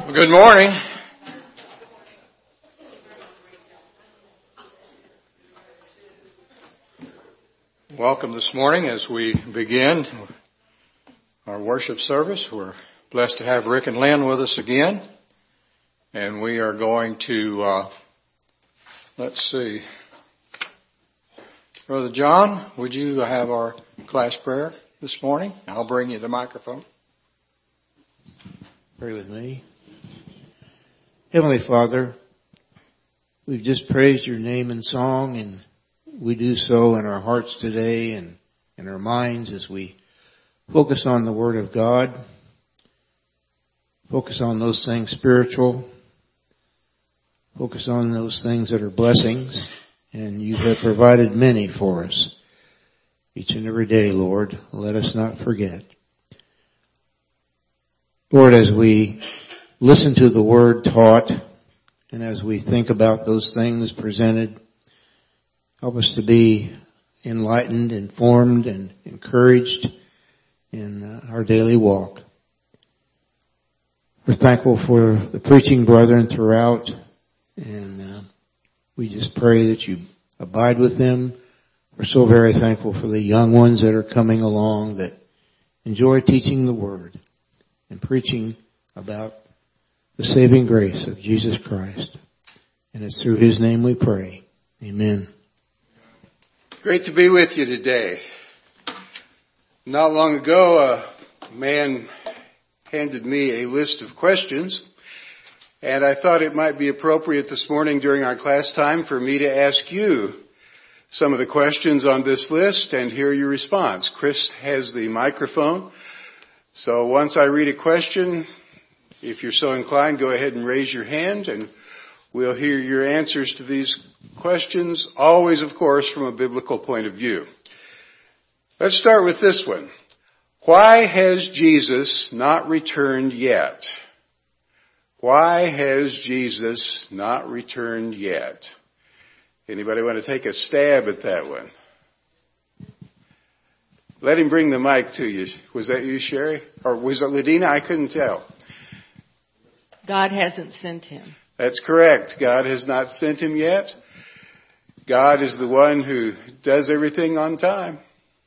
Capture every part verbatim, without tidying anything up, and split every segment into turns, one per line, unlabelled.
Well, good morning. Welcome this morning as we begin our worship service. We're blessed to have Rick and Lynn with us again. And we are going to, uh, let's see. Brother John, would you have our class prayer this morning? I'll bring you the microphone.
Pray with me. Heavenly Father, we've just praised your name in song, and we do so in our hearts today and in our minds as we focus on the Word of God, focus on those things spiritual, focus on those things that are blessings, and you have provided many for us each and every day, Lord. Let us not forget. Lord, as we listen to the Word taught, and as we think about those things presented, help us to be enlightened, informed, and encouraged in uh, our daily walk. We're thankful for the preaching brethren throughout, and uh, we just pray that you abide with them. We're so very thankful for the young ones that are coming along that enjoy teaching the Word and preaching about the saving grace of Jesus Christ. And it's through His name we pray. Amen.
Great to be with you today. Not long ago, a man handed me a list of questions, and I thought it might be appropriate this morning during our class time for me to ask you some of the questions on this list and hear your response. Chris has the microphone, so once I read a question, if you're so inclined, go ahead and raise your hand, and we'll hear your answers to these questions, always, of course, from a biblical point of view. Let's start with this one. Why has Jesus not returned yet? Why has Jesus not returned yet? Anybody want to take a stab at that one? Let him bring the mic to you. Was that you, Sherry? Or was it Ladina? I couldn't tell.
God hasn't sent him.
That's correct. God has not sent him yet. God is the one who does everything on time.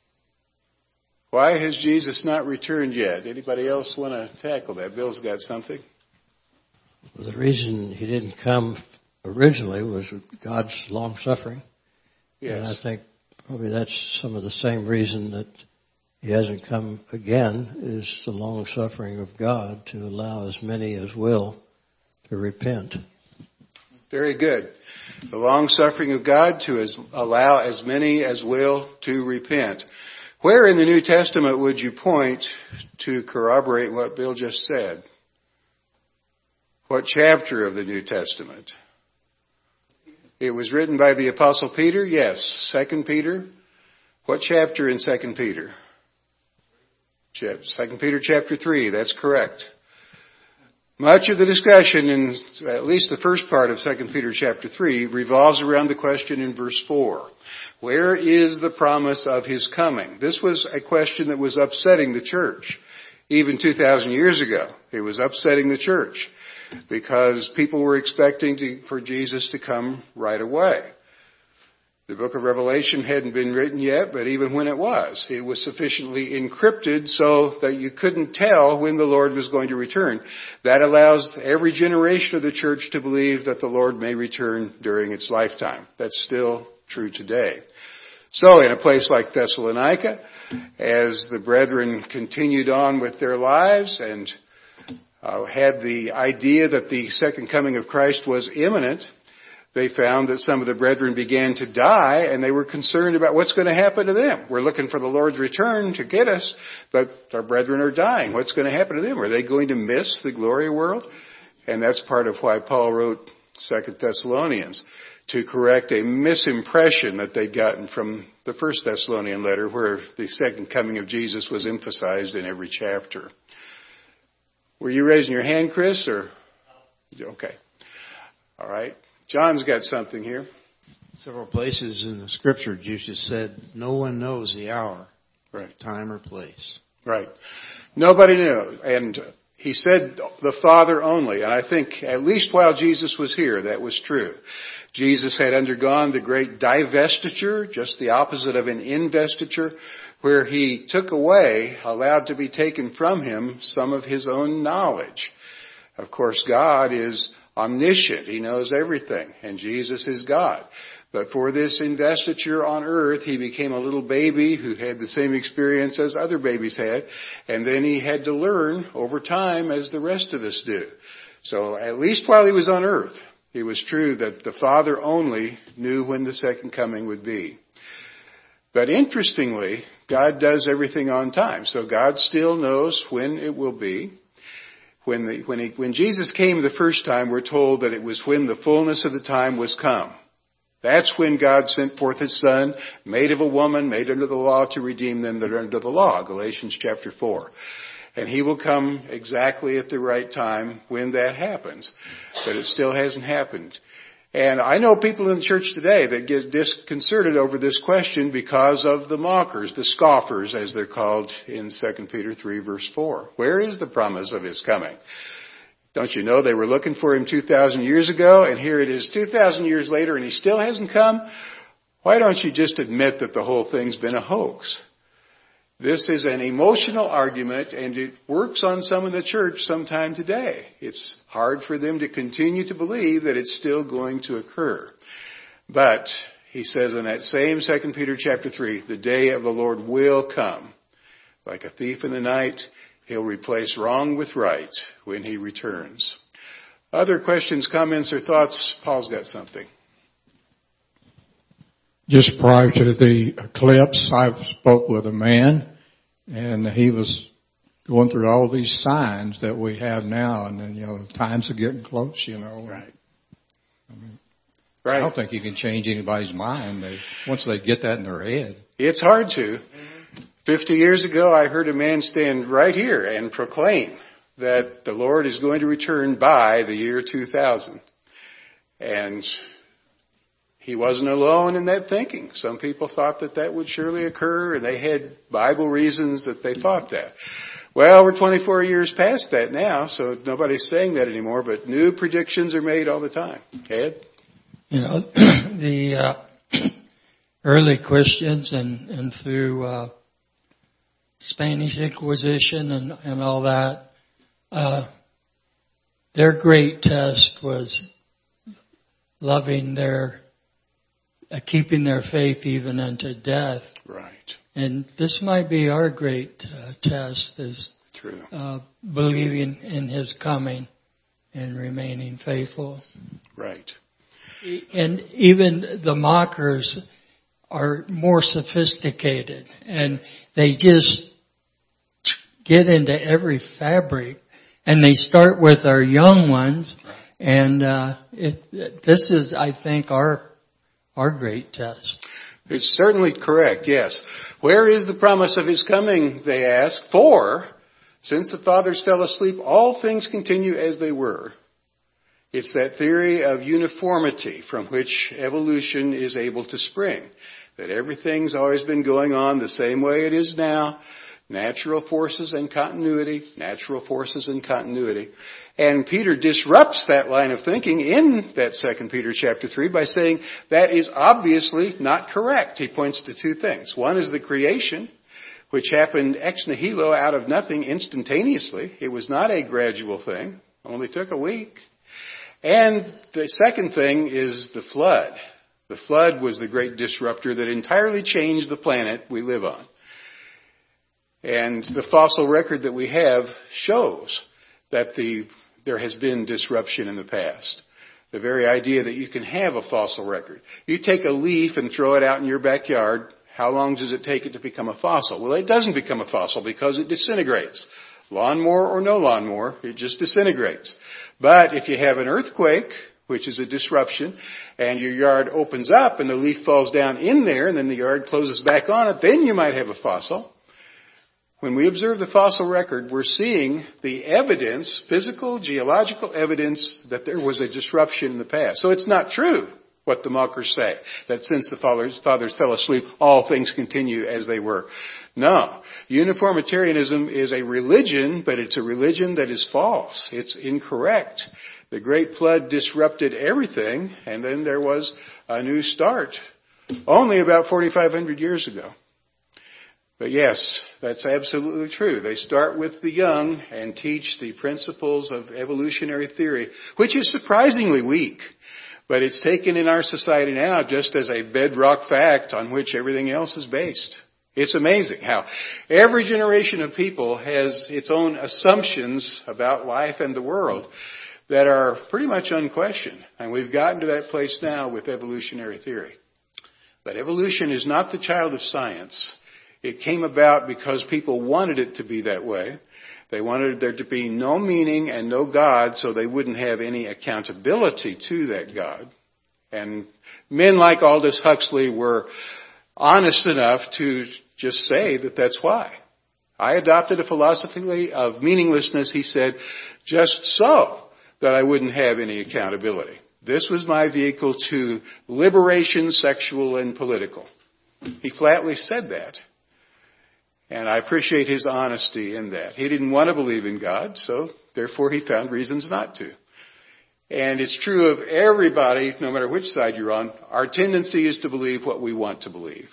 Why has Jesus not returned yet? Anybody else want to tackle that? Bill's got something.
Well, the reason he didn't come originally was God's long suffering.
Yes.
And I think probably that's some of the same reason that he hasn't come again is the long suffering of God to allow as many as will to repent.
Very good. The long suffering of God to as, allow as many as will to repent. Where in the New Testament would you point to corroborate what Bill just said? What chapter of the New Testament? It was written by the Apostle Peter? Yes. Second Peter? What chapter in Second Peter? Second Peter chapter three, that's correct. Much of the discussion in at least the first part of Second Peter chapter three revolves around the question in verse four. Where is the promise of His coming? This was a question that was upsetting the church. Even two thousand years ago, it was upsetting the church because people were expecting to, for Jesus to come right away. The book of Revelation hadn't been written yet, but even when it was, it was sufficiently encrypted so that you couldn't tell when the Lord was going to return. That allows every generation of the church to believe that the Lord may return during its lifetime. That's still true today. So in a place like Thessalonica, as the brethren continued on with their lives and uh, had the idea that the second coming of Christ was imminent, they found that some of the brethren began to die, and they were concerned about what's going to happen to them. We're looking for the Lord's return to get us, but our brethren are dying. What's going to happen to them? Are they going to miss the glory world? And that's part of why Paul wrote Second Thessalonians, to correct a misimpression that they'd gotten from the First Thessalonian letter, where the second coming of Jesus was emphasized in every chapter. Were you raising your hand, Chris, or? Okay. All right. John's got something here.
Several places in the Scripture, Jesus said, no one knows the hour,
right,
time or place.
Right. Nobody knew. And he said the Father only. And I think at least while Jesus was here, that was true. Jesus had undergone the great divestiture, just the opposite of an investiture, where he took away, allowed to be taken from him, some of his own knowledge. Of course, God is omniscient. He knows everything, and Jesus is God. But for this investiture on earth, he became a little baby who had the same experience as other babies had, and then he had to learn over time as the rest of us do. So at least while he was on earth, it was true that the Father only knew when the second coming would be. But interestingly, God does everything on time. So God still knows when it will be. When, the, when, he, when Jesus came the first time, we're told that it was when the fullness of the time was come. That's when God sent forth His Son, made of a woman, made under the law to redeem them that are under the law, Galatians chapter four. And He will come exactly at the right time when that happens. But it still hasn't happened. And I know people in the church today that get disconcerted over this question because of the mockers, the scoffers, as they're called in Second Peter three, verse four. Where is the promise of His coming? Don't you know they were looking for Him two thousand years ago, and here it is two thousand years later, and He still hasn't come? Why don't you just admit that the whole thing's been a hoax? This is an emotional argument, and it works on some in the church sometime today. It's hard for them to continue to believe that it's still going to occur. But he says in that same Second Peter chapter three, the day of the Lord will come. Like a thief in the night, He'll replace wrong with right when He returns. Other questions, comments, or thoughts? Paul's got something.
Just prior to the eclipse, I spoke with a man, and he was going through all these signs that we have now, and then, you know, the times are getting close, you know.
Right.
I mean,
right.
I don't think you can change anybody's mind they, once they get that in their head.
It's hard to. Fifty years ago, I heard a man stand right here and proclaim that the Lord is going to return by the year two thousand. And he wasn't alone in that thinking. Some people thought that that would surely occur, and they had Bible reasons that they thought that. Well, we're twenty-four years past that now, so nobody's saying that anymore, but new predictions are made all the time. Ed?
You know, the uh, early Christians and, and through uh, Spanish Inquisition and, and all that, uh, their great test was loving their Uh, keeping their faith even unto death.
Right.
And this might be our great uh, test is
True.
Uh, believing in His coming and remaining faithful.
Right.
And even the mockers are more sophisticated, and they just get into every fabric, and they start with our young ones, and uh, it, this is, I think, our Our great test.
It's certainly correct, yes. Where is the promise of His coming, they ask? For, since the fathers fell asleep, all things continue as they were. It's that theory of uniformity from which evolution is able to spring. That everything's always been going on the same way it is now. Natural forces and continuity, natural forces and continuity. And Peter disrupts that line of thinking in that Second Peter chapter three by saying that is obviously not correct. He points to two things. One is the creation, which happened ex nihilo, out of nothing, instantaneously. It was not a gradual thing. Only took a week. And the second thing is the flood. The flood was the great disruptor that entirely changed the planet we live on. And the fossil record that we have shows that the there has been disruption in the past. The very idea that you can have a fossil record. You take a leaf and throw it out in your backyard, how long does it take it to become a fossil? Well, it doesn't become a fossil because it disintegrates. Lawnmower or no lawnmower, it just disintegrates. But if you have an earthquake, which is a disruption, and your yard opens up and the leaf falls down in there and then the yard closes back on it, then you might have a fossil. When we observe the fossil record, we're seeing the evidence, physical, geological evidence, that there was a disruption in the past. So it's not true what the mockers say, that since the fathers, fathers fell asleep, all things continue as they were. No. Uniformitarianism is a religion, but it's a religion that is false. It's incorrect. The Great Flood disrupted everything, and then there was a new start only about forty-five hundred years ago. But yes, that's absolutely true. They start with the young and teach the principles of evolutionary theory, which is surprisingly weak. But it's taken in our society now just as a bedrock fact on which everything else is based. It's amazing how every generation of people has its own assumptions about life and the world that are pretty much unquestioned. And we've gotten to that place now with evolutionary theory. But evolution is not the child of science. It came about because people wanted it to be that way. They wanted there to be no meaning and no God, so they wouldn't have any accountability to that God. And men like Aldous Huxley were honest enough to just say that that's why. I adopted a philosophy of meaninglessness, he said, just so that I wouldn't have any accountability. This was my vehicle to liberation, sexual and political. He flatly said that. And I appreciate his honesty in that. He didn't want to believe in God, so therefore he found reasons not to. And it's true of everybody, no matter which side you're on. Our tendency is to believe what we want to believe.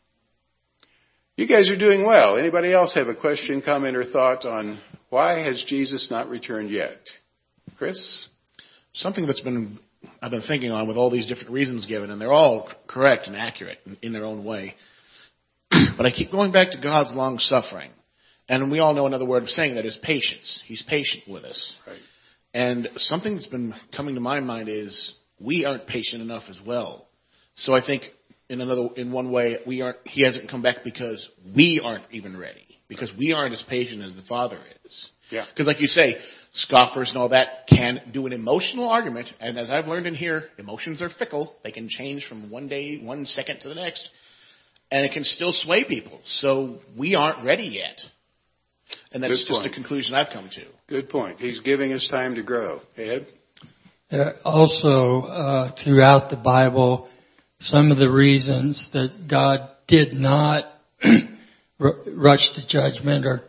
You guys are doing well. Anybody else have a question, comment, or thought on why has Jesus not returned yet? Chris?
Something that's been I've been thinking on with all these different reasons given, and they're all correct and accurate in, in their own way. But I keep going back to God's long suffering. And we all know another word of saying that is patience. He's patient with us.
Right.
And something that's been coming to my mind is we aren't patient enough as well. So I think in another, in one way, we aren't, he hasn't come back because we aren't even ready. Because we aren't as patient as the Father is.
Yeah.
Because like you say, scoffers and all that can do an emotional argument. And as I've learned in here, emotions are fickle. They can change from one day, one second to the next. And it can still sway people. So we aren't ready yet. And that's
Good
just
point.
a conclusion I've come to.
Good point. He's giving us time to grow. Ed?
Uh, also, uh, throughout the Bible, some of the reasons that God did not r- rush to judgment or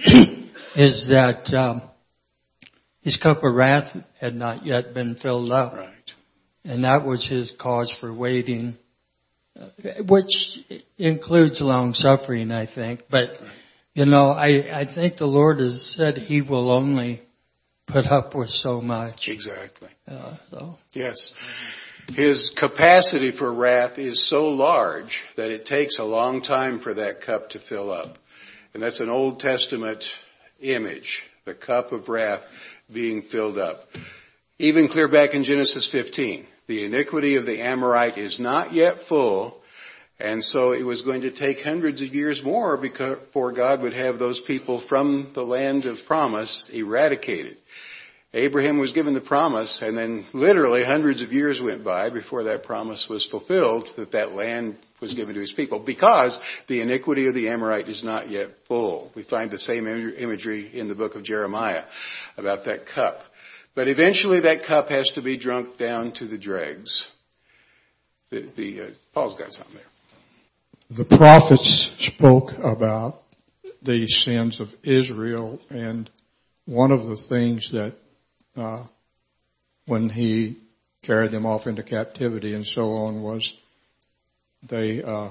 is that um, his cup of wrath had not yet been filled up.
Right.
And that was his cause for waiting, uh, which includes long suffering, I think. But, you know, I, I think the Lord has said he will only put up with so much.
Exactly.
Uh, so.
Yes. His capacity for wrath is so large that it takes a long time for that cup to fill up. And that's an Old Testament image, the cup of wrath being filled up. Even clear back in Genesis fifteen, the iniquity of the Amorite is not yet full, and so it was going to take hundreds of years more before God would have those people from the land of promise eradicated. Abraham was given the promise, and then literally hundreds of years went by before that promise was fulfilled, that that land was given to his people, because the iniquity of the Amorite is not yet full. We find the same imagery in the book of Jeremiah about that cup. But eventually that cup has to be drunk down to the dregs. The, the, uh, Paul's got something there.
The prophets spoke about the sins of Israel, and one of the things that uh, when he carried them off into captivity and so on was they uh,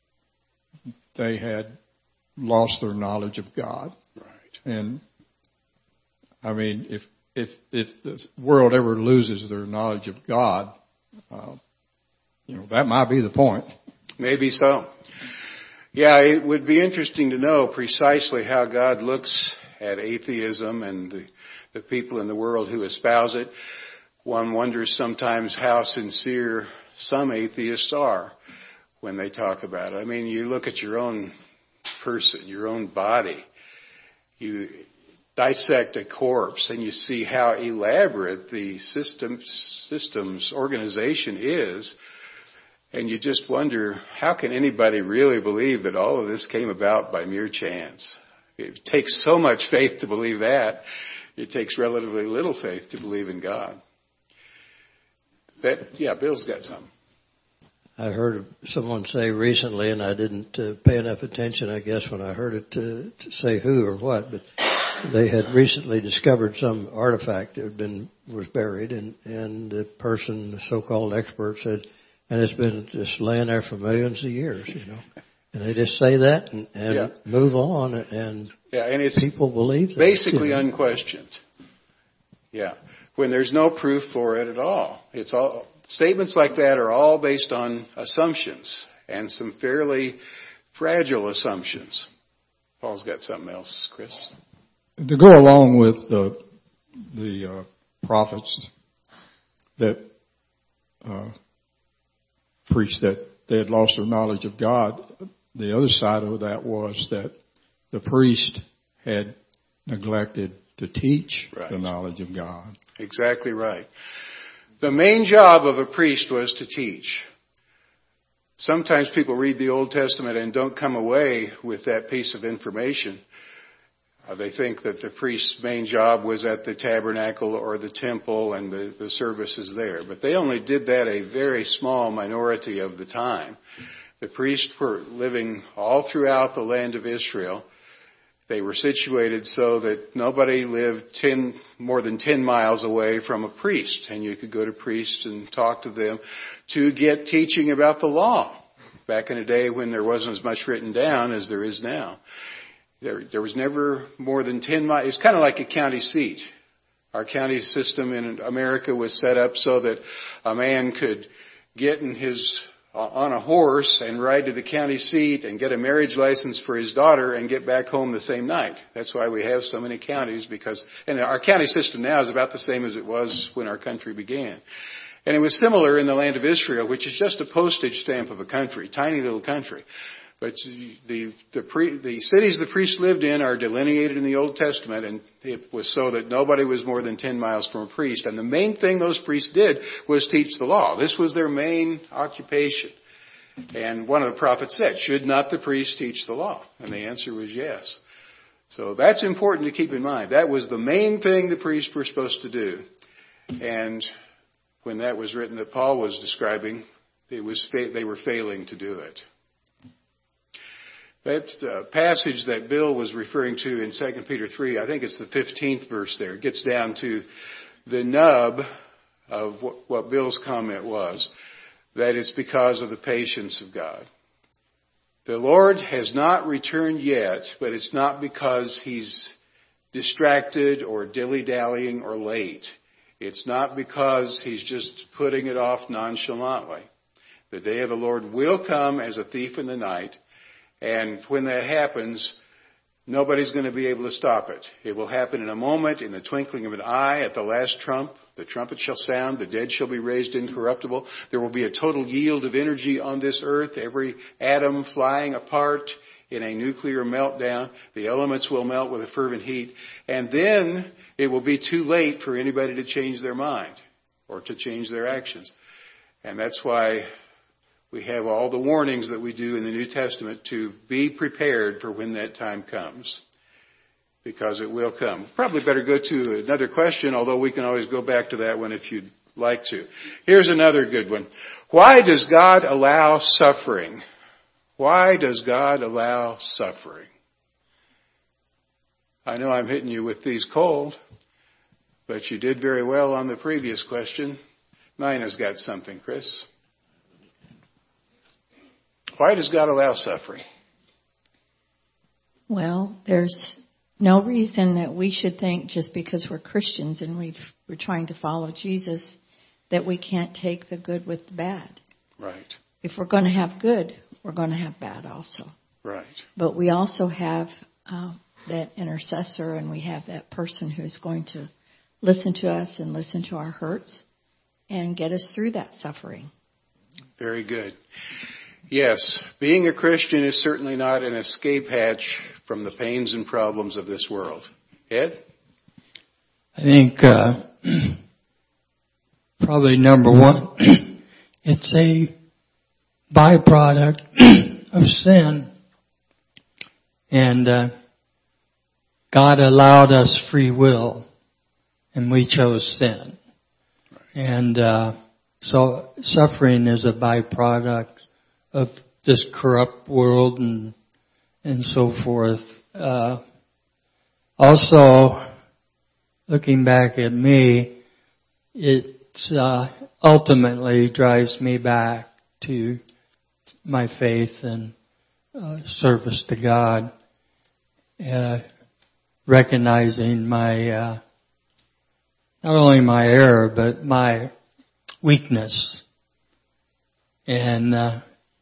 they had lost their knowledge of God.
Right.
And I mean, if if if the world ever loses their knowledge of God, uh, you know, that might be the point.
Maybe so. Yeah, it would be interesting to know precisely how God looks at atheism and the, the people in the world who espouse it. One wonders sometimes how sincere some atheists are when they talk about it. I mean, you look at your own person, your own body. You dissect a corpse and you see how elaborate the system, systems organization is. And you just wonder, how can anybody really believe that all of this came about by mere chance? It takes so much faith to believe that. It takes relatively little faith to believe in God. That, yeah, Bill's got some.
I heard someone say recently, and I didn't uh, pay enough attention, I guess, when I heard it to, to say who or what, but they had recently discovered some artifact that had been was buried, and and the person, the so-called expert, said, and it's been just laying there for millions of years, you know. And they just say that and, and yeah. move on, and
yeah, and it's
people believe that.
Basically
you know.
unquestioned. Yeah, when there's no proof for it at all. It's all statements like that are all based on assumptions, and some fairly fragile assumptions. Paul's got something else, Chris.
To go along with the the uh, prophets that uh, preached that they had lost their knowledge of God, the other side of that was that the priest had neglected to teach right. the knowledge of God.
Exactly right. The main job of a priest was to teach. Sometimes people read the Old Testament and don't come away with that piece of information. Uh, they think that the priest's main job was at the tabernacle or the temple and the, the services there. But they only did that a very small minority of the time. The priests were living all throughout the land of Israel. They were situated so that nobody lived ten, more than ten miles away from a priest. And you could go to priests and talk to them to get teaching about the law. Back in a day when there wasn't as much written down as there is now. There, there was never more than ten miles. It's kind of like a county seat. Our county system in America was set up so that a man could get in his uh, on a horse and ride to the county seat and get a marriage license for his daughter and get back home the same night. That's why we have so many counties, because and our county system now is about the same as it was when our country began. And it was similar in the land of Israel, which is just a postage stamp of a country, tiny little country. But the the, pre, the cities the priests lived in are delineated in the Old Testament, and it was so that nobody was more than ten miles from a priest. And the main thing those priests did was teach the law. This was their main occupation. And one of the prophets said, should not the priest teach the law? And the answer was yes. So that's important to keep in mind. That was the main thing the priests were supposed to do. And when that was written that Paul was describing, it was fa- they were failing to do it. That uh, passage that Bill was referring to in Second Peter three, I think it's the fifteenth verse there, gets down to the nub of what, what Bill's comment was, that it's because of the patience of God. The Lord has not returned yet, but it's not because He's distracted or dilly-dallying or late. It's not because He's just putting it off nonchalantly. The day of the Lord will come as a thief in the night. And when that happens, nobody's going to be able to stop it. It will happen in a moment, in the twinkling of an eye, at the last trump. The trumpet shall sound, the dead shall be raised incorruptible. There will be a total yield of energy on this earth, every atom flying apart in a nuclear meltdown. The elements will melt with a fervent heat. And then it will be too late for anybody to change their mind or to change their actions. And that's why we have all the warnings that we do in the New Testament to be prepared for when that time comes, because it will come. Probably better go to another question, although we can always go back to that one if you'd like to. Here's another good one. Why does God allow suffering? Why does God allow suffering? I know I'm hitting you with these cold, but you did very well on the previous question. Nina's got something, Chris. Why does God allow suffering?
Well, there's no reason that we should think just because we're Christians and we've, we're trying to follow Jesus that we can't take the good with the bad.
Right.
If we're going to have good, we're going to have bad also.
Right.
But we also have uh, that intercessor, and we have that person who's going to listen to us and listen to our hurts and get us through that suffering.
Very good. Yes, being a Christian is certainly not an escape hatch from the pains and problems of this world. Ed?
I think uh, probably number one, it's a byproduct of sin. And uh, God allowed us free will, and we chose sin. And uh, So suffering is a byproduct of this corrupt world and and so forth. Uh, also, looking back at me, it uh, ultimately drives me back to my faith and uh, service to God, uh, recognizing my uh, not only my error but my weakness, and uh,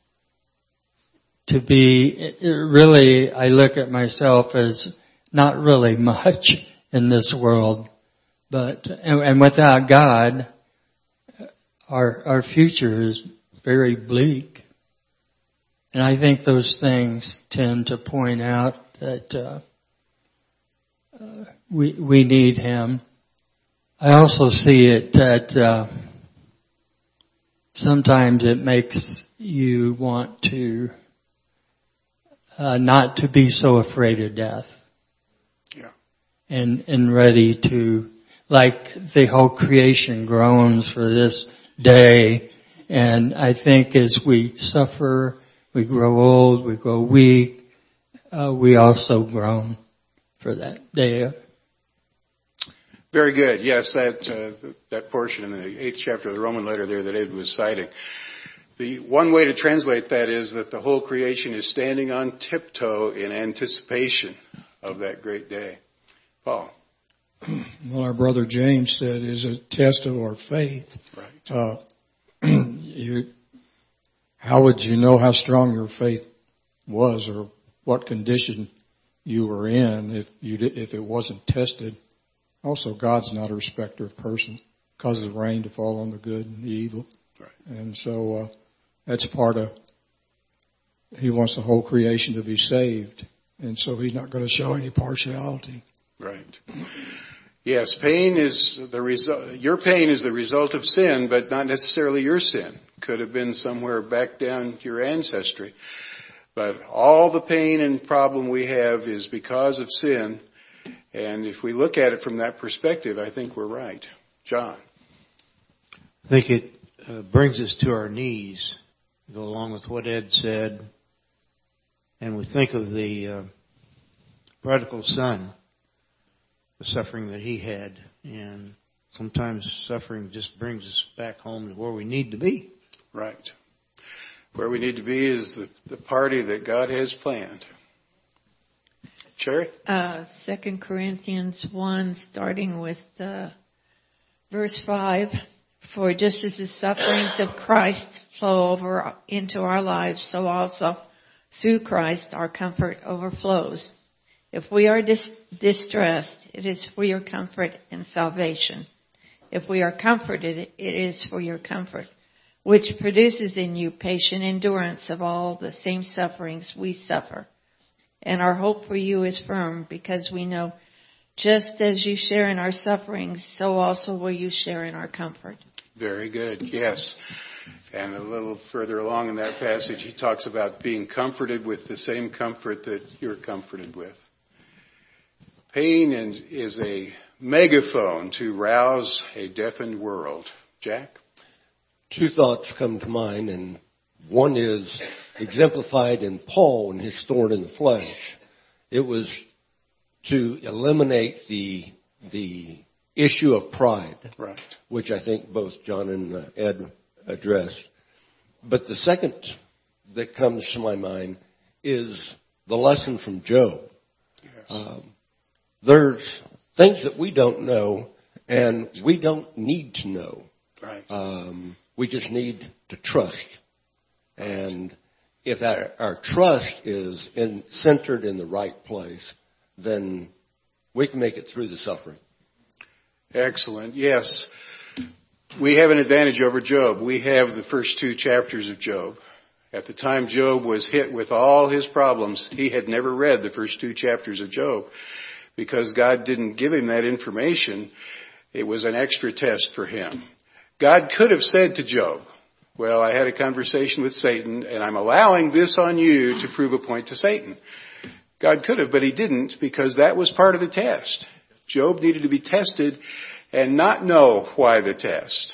to be it really, I look at myself as not really much in this world, but and, and without God, our our future is very bleak. And I think those things tend to point out that uh, uh, we we need Him. I also see it that uh, sometimes it makes you want to uh, not to be so afraid of death.
Yeah.
And and ready to, like the whole creation groans for this day. And I think as we suffer, we grow old, we grow weak, uh, we also groan for that day.
Very good. Yes, that uh, that portion in the eighth chapter of the Roman letter there that Ed was citing. The one way to translate that is that the whole creation is standing on tiptoe in anticipation of that great day. Paul.
Well, our brother James said is a test of our faith.
Right.
Uh, you, how would you know how strong your faith was, or what condition you were in if you did, if it wasn't tested? Also, God's not a respecter of person, causes rain to fall on the good and the evil.
Right.
And so uh, that's part of, He wants the whole creation to be saved. And so He's not going to show any partiality.
Right. Yes, pain is the result, your pain is the result of sin, but not necessarily your sin. Could have been somewhere back down your ancestry. But all the pain and problem we have is because of sin. And if we look at it from that perspective, I think we're right. John.
I think it uh, brings us to our knees, go along with what Ed said. And we think of the uh, prodigal son, the suffering that he had. And sometimes suffering just brings us back home to where we need to be.
Right. Where we need to be is the, the party that God has planned. Sherry?
Uh, Second Corinthians one, starting with uh, verse five. For just as the sufferings of Christ flow over into our lives, so also through Christ our comfort overflows. If we are dis- distressed, it is for your comfort and salvation. If we are comforted, it is for your comfort, which produces in you patient endurance of all the same sufferings we suffer. And our hope for you is firm, because we know just as you share in our sufferings, so also will you share in our comfort.
Very good, yes. And a little further along in that passage, he talks about being comforted with the same comfort that you're comforted with. Pain is a megaphone to rouse a deafened world. Jack?
Two thoughts come to mind, and one is exemplified in Paul and his thorn in the flesh. It was to eliminate the the issue of pride,
right,
which I think both John and Ed addressed. But the second that comes to my mind is the lesson from Job.
Yes.
Um, there's things that we don't know, and we don't need to know.
Right.
Um, we just need to trust. And if our, our trust is in, centered in the right place, then we can make it through the suffering.
Excellent. Yes. We have an advantage over Job. We have the first two chapters of Job. At the time Job was hit with all his problems, he had never read the first two chapters of Job because God didn't give him that information. It was an extra test for him. God could have said to Job, well, I had a conversation with Satan, and I'm allowing this on you to prove a point to Satan. God could have, but He didn't, because that was part of the test. Job needed to be tested and not know why the test.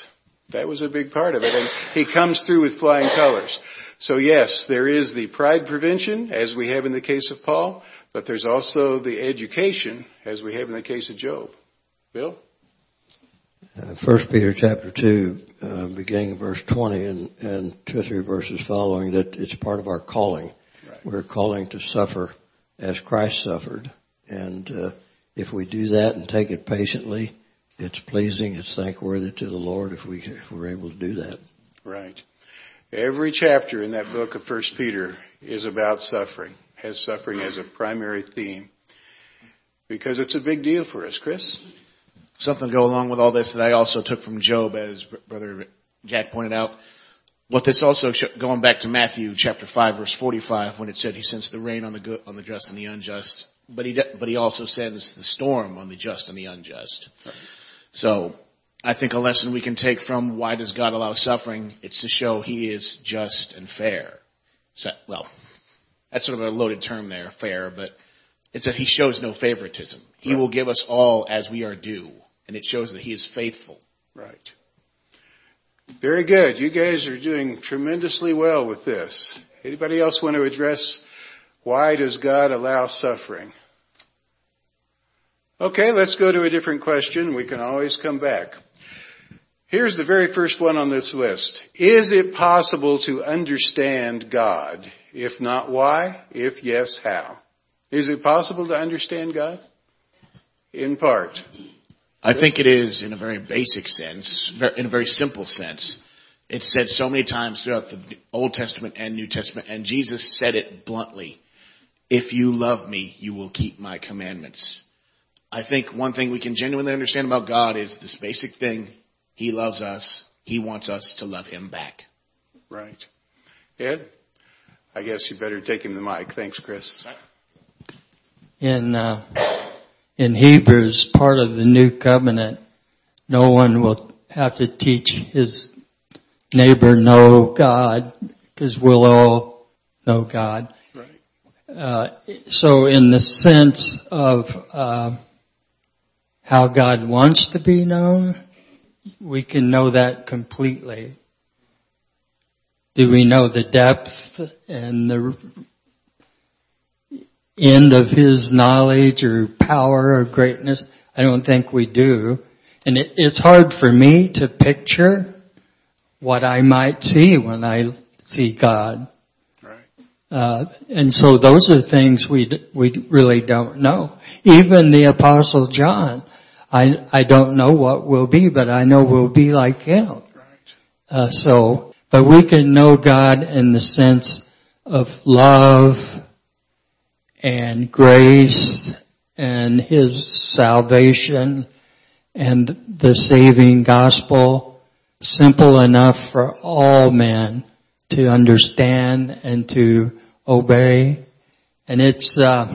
That was a big part of it. And he comes through with flying colors. So yes, there is the pride prevention, as we have in the case of Paul, but there's also the education, as we have in the case of Job. Bill?
Uh, First Peter chapter two, uh, beginning of verse twenty and, and two or three verses following, that it's part of our calling.
Right.
We're calling to suffer as Christ suffered. And uh, if we do that and take it patiently, it's pleasing, it's thankworthy to the Lord if, we, if we're able to do that.
Right. Every chapter in that book of First Peter is about suffering, has suffering as a primary theme. Because it's a big deal for us. Chris?
Something to go along with all this that I also took from Job, as Brother Jack pointed out. What this also, going back to Matthew chapter five, verse forty-five, when it said he sends the rain on the good, on the just and the unjust, but he but he also sends the storm on the just and the unjust. Right. So I think a lesson we can take from why does God allow suffering? It's to show He is just and fair. So, well, that's sort of a loaded term there, fair, but it's that He shows no favoritism. He right. will give us all as we are due, and it shows that He is faithful.
Right. Very good. You guys are doing tremendously well with this. Anybody else want to address why does God allow suffering? Okay, let's go to a different question. We can always come back. Here's the very first one on this list. Is it possible to understand God? If not, why? If yes, how? Is it possible to understand God? In part.
I think it is in a very basic sense, in a very simple sense. It's said so many times throughout the Old Testament and New Testament, and Jesus said it bluntly. If you love me, you will keep my commandments. I think one thing we can genuinely understand about God is this basic thing. He loves us. He wants us to love Him back.
Right. Ed? I guess you better take him the mic. Thanks, Chris.
In, uh, in Hebrews, part of the new covenant, no one will have to teach his neighbor know God, because we'll all know God.
Right.
Uh, so in the sense of uh, how God wants to be known, we can know that completely. Do we know the depth and the end of His knowledge or power or greatness? I don't think we do. And it, it's hard for me to picture what I might see when I see God.
Right.
Uh, and so those are things we we really don't know. Even the Apostle John, I I don't know what we'll be, but I know we'll be like him.
Right.
Uh, so, but we can know God in the sense of love and grace and His salvation and the saving gospel, simple enough for all men to understand and to obey. And it's, uh,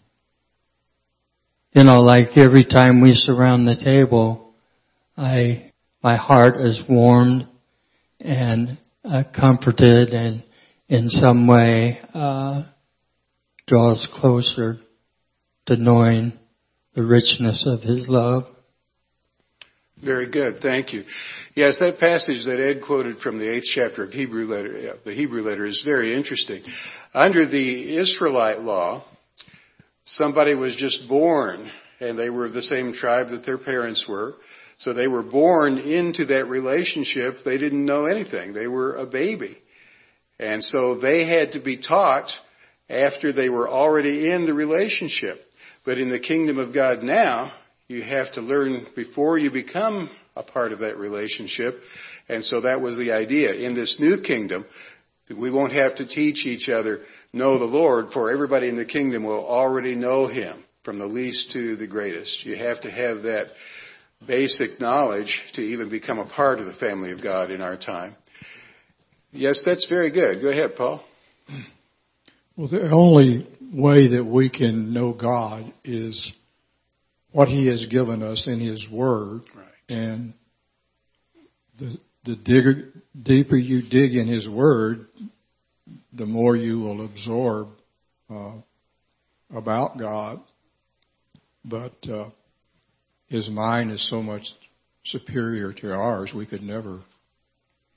you know, like every time we surround the table, I, my heart is warmed and uh, comforted, and in some way uh, draws closer to knowing the richness of His love.
Very good. Thank you. Yes, that passage that Ed quoted from the eighth chapter of Hebrew letter, the Hebrew letter, is very interesting. Under the Israelite law, somebody was just born, and they were of the same tribe that their parents were. So they were born into that relationship. They didn't know anything. They were a baby. And so they had to be taught after they were already in the relationship. But in the kingdom of God now, you have to learn before you become a part of that relationship. And so that was the idea. In this new kingdom, we won't have to teach each other, know the Lord, for everybody in the kingdom will already know Him, from the least to the greatest. You have to have that basic knowledge to even become a part of the family of God in our time. Yes, that's very good. Go ahead, Paul.
Well, the only way that we can know God is what He has given us in His Word.
Right.
And the, the digger, deeper you dig in His Word, the more you will absorb uh, about God. But uh, His mind is so much superior to ours, we could never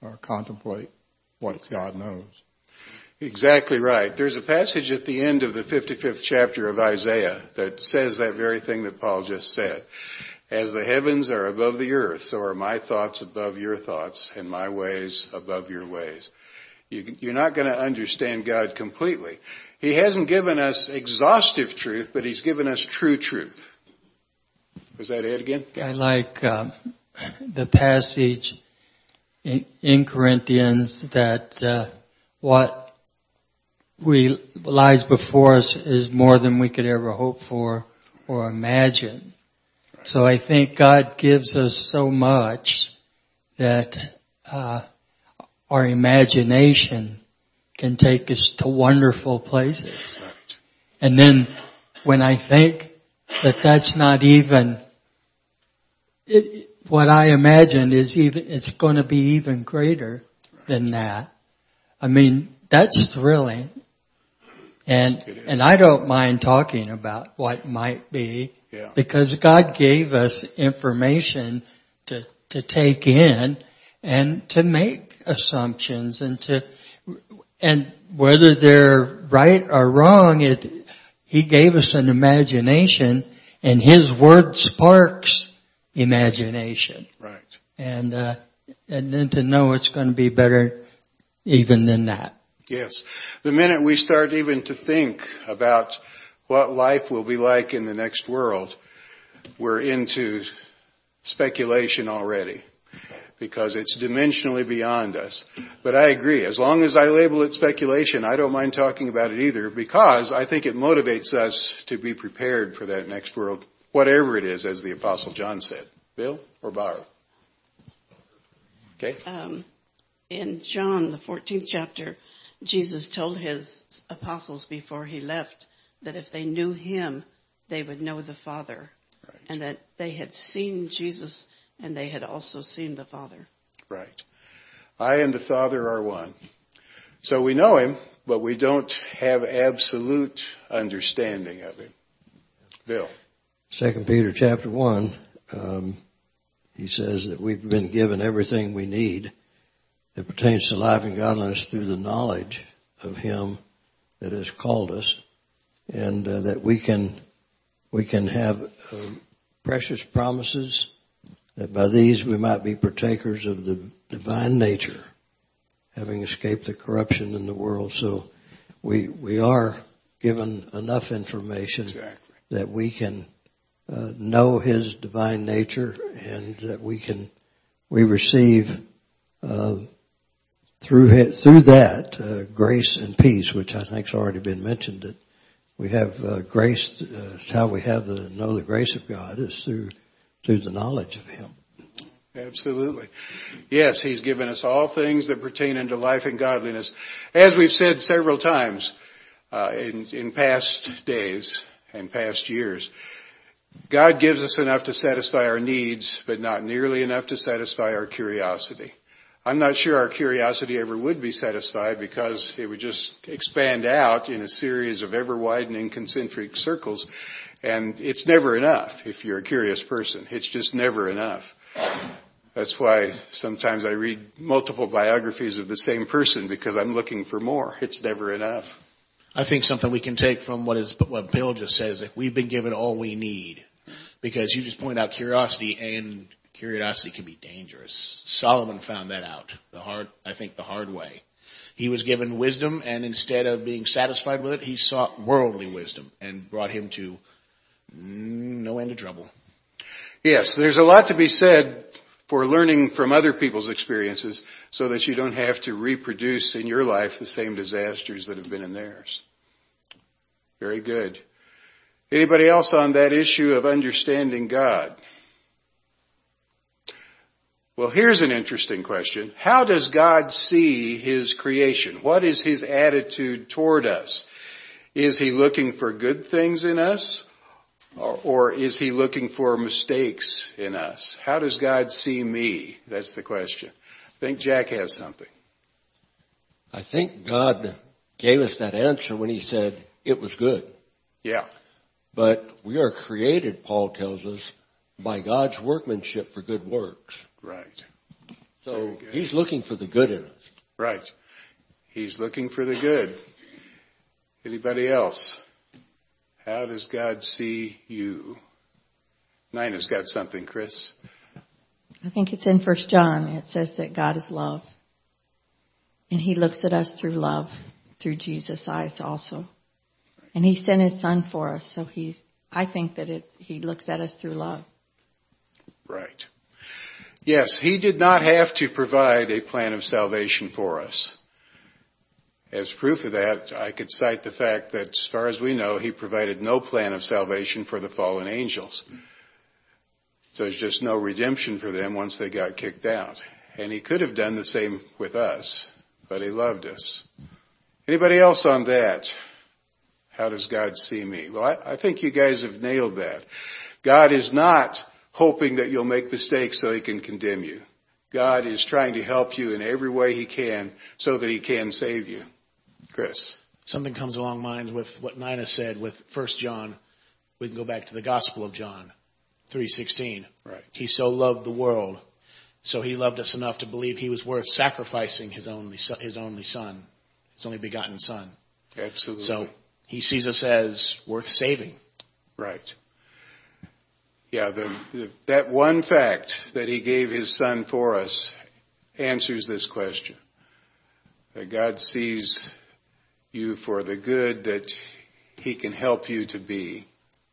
or contemplate what God knows.
Exactly right. There's a passage at the end of the fifty-fifth chapter of Isaiah that says that very thing that Paul just said. As the heavens are above the earth, so are my thoughts above your thoughts, and my ways above your ways. You, you're not going to understand God completely. He hasn't given us exhaustive truth, but He's given us true truth. Was that it again?
I like um, the passage in, in Corinthians that uh, what we lies before us is more than we could ever hope for or imagine. So I think God gives us so much that uh, our imagination can take us to wonderful places.
Right.
And then when I think that that's not even, it, what I imagined is even, it's going to be even greater than that. I mean, that's thrilling. And, and I don't mind talking about what might be.
Yeah.
Because God gave us information to to take in and to make assumptions and to and whether they're right or wrong, it He gave us an imagination, and His Word sparks imagination.
Right.
And uh, and then to know it's going to be better even than that.
Yes. The minute we start even to think about what life will be like in the next world, we're into speculation already because it's dimensionally beyond us. But I agree. As long as I label it speculation, I don't mind talking about it either because I think it motivates us to be prepared for that next world, whatever it is, as the Apostle John said. Bill or Barb? Okay.
Um, in John, the fourteenth chapter, Jesus told His apostles before He left that if they knew Him, they would know the Father. Right. And that they had seen Jesus and they had also seen the Father.
Right. I and the Father are one. So we know Him, but we don't have absolute understanding of Him. Bill.
Second Peter chapter one, um, he says that we've been given everything we need that pertains to life and godliness through the knowledge of Him that has called us. And uh, that we can we can have uh, precious promises, that by these we might be partakers of the divine nature, having escaped the corruption in the world. So we we are given enough information
exactly.
that we can uh, know His divine nature, and that we can we receive uh, through through that uh, grace and peace, which I think has already been mentioned. That we have uh, grace. Uh, how we have the know the grace of God is through through the knowledge of Him.
Absolutely. Yes, He's given us all things that pertain unto life and godliness. As we've said several times uh, in, in past days and past years, God gives us enough to satisfy our needs, but not nearly enough to satisfy our curiosity. I'm not sure our curiosity ever would be satisfied because it would just expand out in a series of ever-widening concentric circles, and it's never enough if you're a curious person. It's just never enough. That's why sometimes I read multiple biographies of the same person because I'm looking for more. It's never enough.
I think something we can take from what is what Bill just says, that we've been given all we need. Because you just point out curiosity, and curiosity can be dangerous. Solomon found that out, the hard, I think the hard way. He was given wisdom, and instead of being satisfied with it, he sought worldly wisdom and brought him to no end of trouble.
Yes, there's a lot to be said for learning from other people's experiences so that you don't have to reproduce in your life the same disasters that have been in theirs. Very good. Anybody else on that issue of understanding God? Well, here's an interesting question. How does God see His creation? What is His attitude toward us? Is He looking for good things in us? Or, or is He looking for mistakes in us? How does God see me? That's the question. I think Jack has something.
I think God gave us that answer when He said it was good.
Yeah.
But we are created, Paul tells us, by God's workmanship for good works.
Right.
So he's looking for the good in us.
Right. He's looking for the good. Anybody else? How does God see you? Nina's got something, Chris.
I think it's in First John. It says that God is love. And he looks at us through love, through Jesus' eyes also. And he sent his son for us. So he's, I think that it's, he looks at us through love.
Right. Yes, he did not have to provide a plan of salvation for us. As proof of that, I could cite the fact that, as far as we know, he provided no plan of salvation for the fallen angels. So there's just no redemption for them once they got kicked out. And he could have done the same with us, but he loved us. Anybody else on that? How does God see me? Well, I, I think you guys have nailed that. God is not hoping that you'll make mistakes so he can condemn you. God is trying to help you in every way he can so that he can save you. Chris.
Something comes along mind with what Nina said with First John. We can go back to the Gospel of John, three sixteen.
Right.
He so loved the world, so he loved us enough to believe he was worth sacrificing his only son, his only son, his only begotten son.
Absolutely.
So he sees us as worth saving.
Right. Yeah, the, the, that one fact that he gave his son for us answers this question. That God sees you for the good that he can help you to be.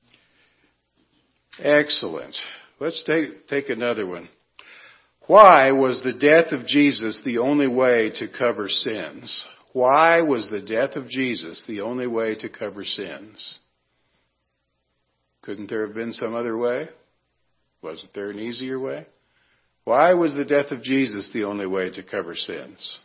Excellent. Let's take, take another one. Why was the death of Jesus the only way to cover sins? Why was the death of Jesus the only way to cover sins? Couldn't there have been some other way? Wasn't there an easier way? Why was the death of Jesus the only way to cover sins?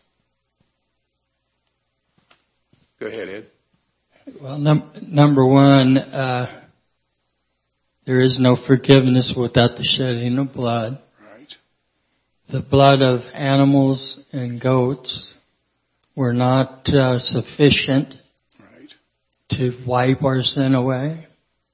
Go ahead, Ed.
Well, num- number one, uh, there is no forgiveness without the shedding of blood.
Right.
The blood of animals and goats were not uh, sufficient
Right.
to wipe our sin away.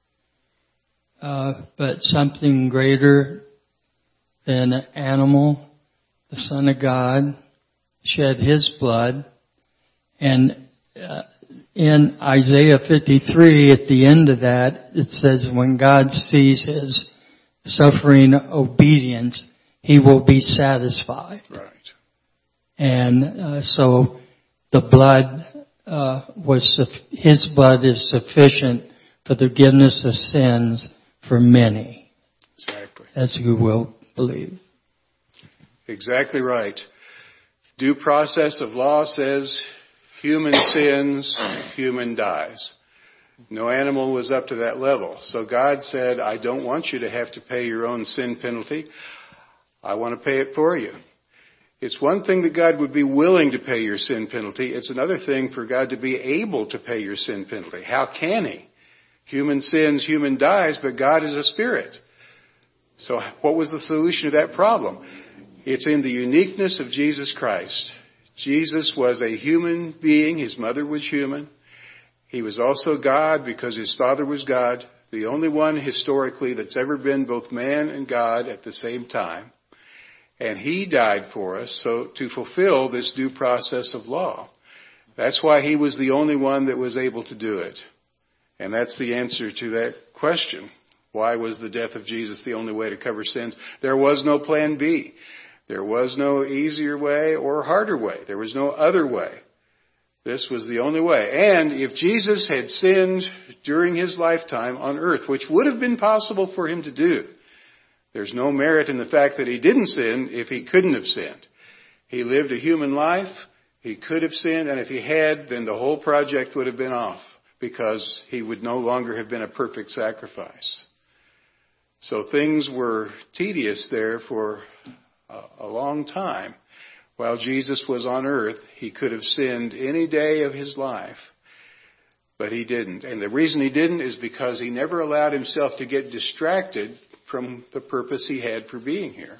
Uh, but something greater than an animal, the Son of God, shed his blood. And uh, in Isaiah fifty-three, at the end of that, it says, when God sees his suffering obedience, he will be satisfied.
Right.
And uh, so the blood uh, was, his blood is sufficient for the forgiveness of sins for many.
Exactly.
As you will believe.
Exactly right. Due process of law says human sins, human dies. No animal was up to that level. So God said, I don't want you to have to pay your own sin penalty. I want to pay it for you. It's one thing that God would be willing to pay your sin penalty. It's another thing for God to be able to pay your sin penalty. How can he? Human sins, human dies, but God is a spirit. So what was the solution to that problem? It's in the uniqueness of Jesus Christ. Jesus was a human being. His mother was human. He was also God because his father was God, the only one historically that's ever been both man and God at the same time. And he died for us so to fulfill this due process of law. That's why he was the only one that was able to do it. And that's the answer to that question. Why was the death of Jesus the only way to cover sins? There was no plan B. There was no easier way or harder way. There was no other way. This was the only way. And if Jesus had sinned during his lifetime on earth, which would have been possible for him to do, there's no merit in the fact that he didn't sin if he couldn't have sinned. He lived a human life. He could have sinned. And if he had, then the whole project would have been off, because he would no longer have been a perfect sacrifice. So things were tedious there for a, a long time. While Jesus was on earth, he could have sinned any day of his life, but he didn't. And the reason he didn't is because he never allowed himself to get distracted from the purpose he had for being here.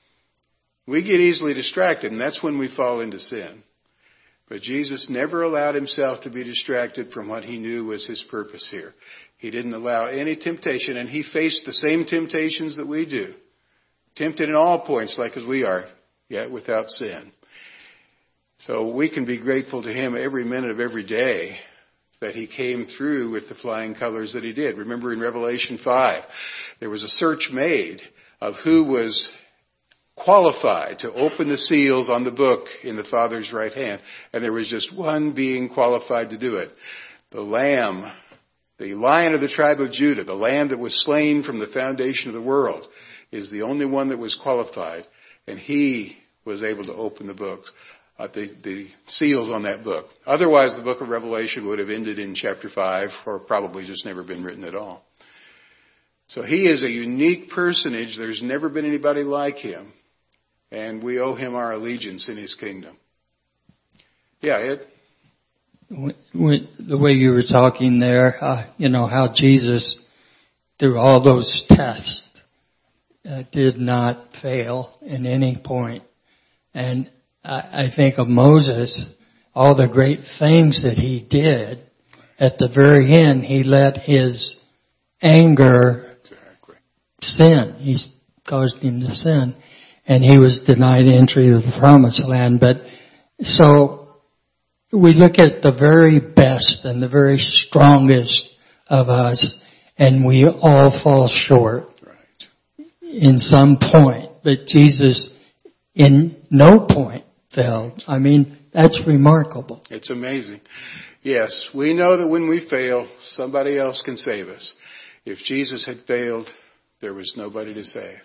We get easily distracted, and that's when we fall into sin. But Jesus never allowed himself to be distracted from what he knew was his purpose here. He didn't allow any temptation, and he faced the same temptations that we do. Tempted in all points like as we are, yet without sin. So we can be grateful to him every minute of every day that he came through with the flying colors that he did. Remember in Revelation five, there was a search made of who was qualified to open the seals on the book in the Father's right hand, and there was just one being qualified to do it. The Lamb, the Lion of the tribe of Judah, the Lamb that was slain from the foundation of the world, is the only one that was qualified, and he was able to open the books, uh, the, the seals on that book. Otherwise, the book of Revelation would have ended in chapter five, or probably just never been written at all. So he is a unique personage. There's never been anybody like him. And we owe him our allegiance in his kingdom. Yeah, Ed?
The way you were talking there, uh, you know, how Jesus, through all those tests, uh, did not fail in any point. And I, I think of Moses, all the great things that he did, at the very end, he let his anger exactly. sin. He caused him to sin. And he was denied entry to the promised land. But so we look at the very best and the very strongest of us, and we all fall short right. in some point. But Jesus, in no point, failed. I mean, that's remarkable.
It's amazing. Yes, we know that when we fail, somebody else can save us. If Jesus had failed, there was nobody to save.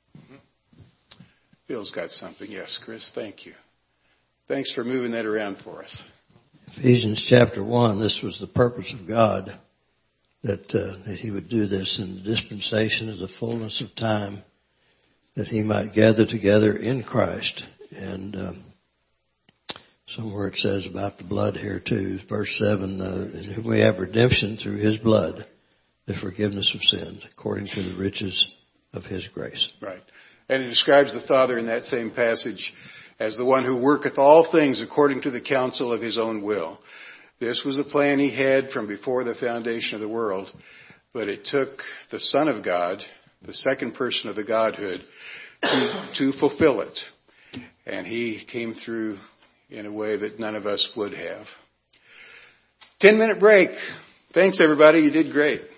Bill's got something. Yes, Chris, thank you. Thanks for moving that around for us.
Ephesians chapter one, this was the purpose of God, that uh, that he would do this in the dispensation of the fullness of time, that he might gather together in Christ. And um, somewhere it says about the blood here too, verse seven, uh, in whom we have redemption through his blood, the forgiveness of sins, according to the riches of his grace.
Right. And it describes the Father in that same passage as the one who worketh all things according to the counsel of his own will. This was a plan he had from before the foundation of the world, but it took the Son of God, the second person of the Godhood, to, to fulfill it. And he came through in a way that none of us would have. Ten minute break. Thanks everybody. You did great.